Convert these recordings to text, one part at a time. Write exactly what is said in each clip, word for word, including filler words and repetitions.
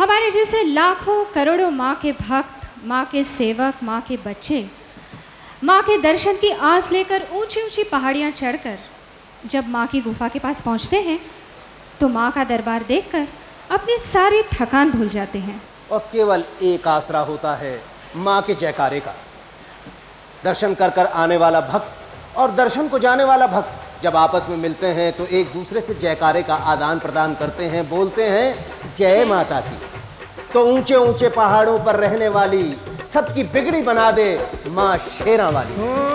हमारे जैसे लाखों करोड़ों माँ के भक्त, माँ के सेवक, माँ के बच्चे माँ के दर्शन की आस लेकर ऊंची ऊंची पहाड़ियाँ चढ़कर जब माँ की गुफा के पास पहुँचते हैं तो माँ का दरबार देखकर अपनी सारी थकान भूल जाते हैं और केवल एक आसरा होता है माँ के जयकारे का। दर्शन कर कर आने वाला भक्त और दर्शन को जाने वाला भक्त जब आपस में मिलते हैं तो एक दूसरे से जयकारे का आदान प्रदान करते हैं, बोलते हैं जय माता की। तो ऊंचे ऊंचे पहाड़ों पर रहने वाली सबकी बिगड़ी बना दे माँ शेरा वाली।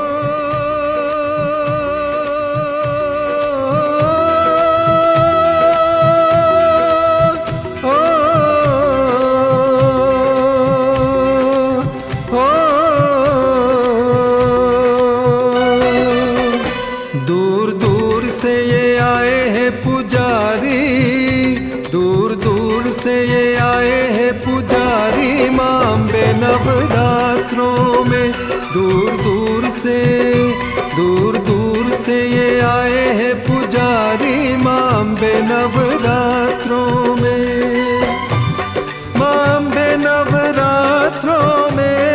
दूर दूर से ये आए हैं पुजारी, दूर दूर से ये आए हैं पुजारी माँ अम्बे नवरात्रों में। दूर दूर से दूर दूर से ये आए हैं पुजारी माँ अम्बे नवरात्रों में, माँ अम्बे नवरात्रों में,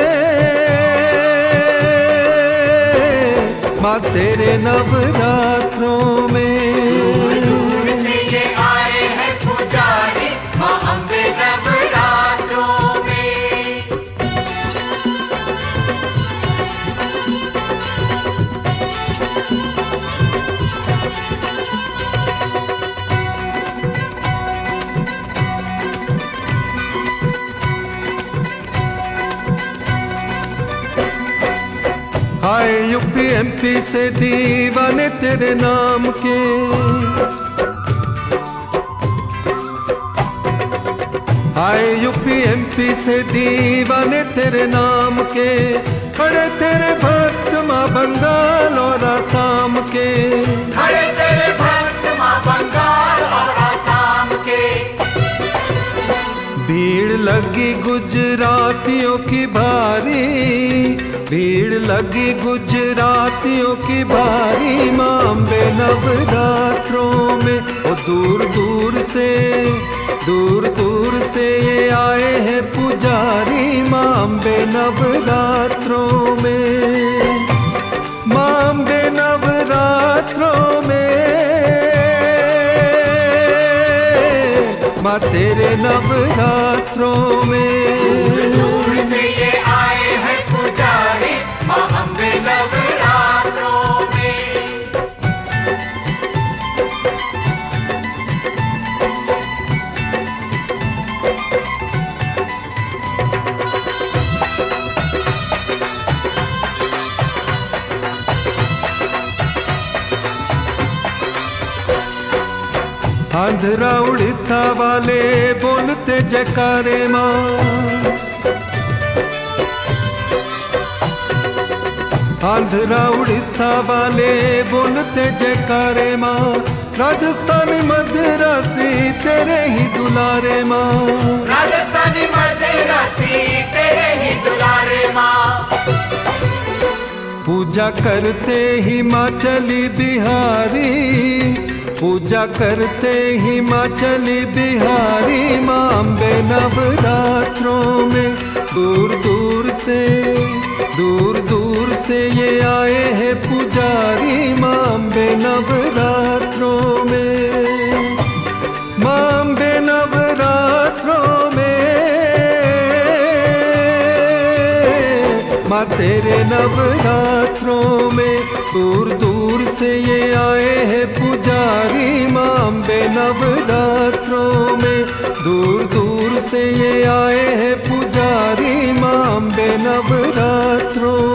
माँ तेरे नवरात्रों में। दूर दूर से ये आए हैं पुजारी माँ अम्बे नवरात्रों में। हाय यूपी एमपी से दीवाने तेरे नाम के, हाय यूपी एमपी से दीवाने तेरे नाम के, खड़े तेरे भक्त माँ बंगाल और आसाम के, खड़े तेरे भक्त माँ बंगाल और आसाम के। भीड़ लगी गुजरातियों की भारी, भीड़ लगी गुजरातियों की भारी माँ अम्बे नवरात्रों में। ओ दूर दूर से दूर दूर से ये आए हैं पुजारी माँ अम्बे नवरात्रों में, माँ अम्बे नवरात्रों में, माँ तेरे नवरात्रों में। दूर दूर से ये आए हैं पुजारी माँ अम्बे नवरात्रों में। आंध्रा उड़ीसा वाले बोलते जयकारे माँ, आंध्रा उड़ीसा वाले बोलते जयकारे माँ, राजस्थानी मद्रासी तेरे ही दुलारे माँ, राजस्थानी मद्रासी तेरे ही दुलारे माँ। पूजा करते हिमाचली बिहारी, पूजा करते हिमाचली बिहारी माँ अम्बे नवरात्रों में। दूर दूर से दूर दूर से ये आए हैं पुजारी माँ अम्बे नवरात्रों में, माँ अम्बे नवरात्रों में, माँ तेरे नवरात्रों में। दूर दूर से ये आए हैं पुजारी माँ अम्बे नवरात्रों में, दूर दूर से ये आए हैं पुजारी माँ अम्बे नवरात्रों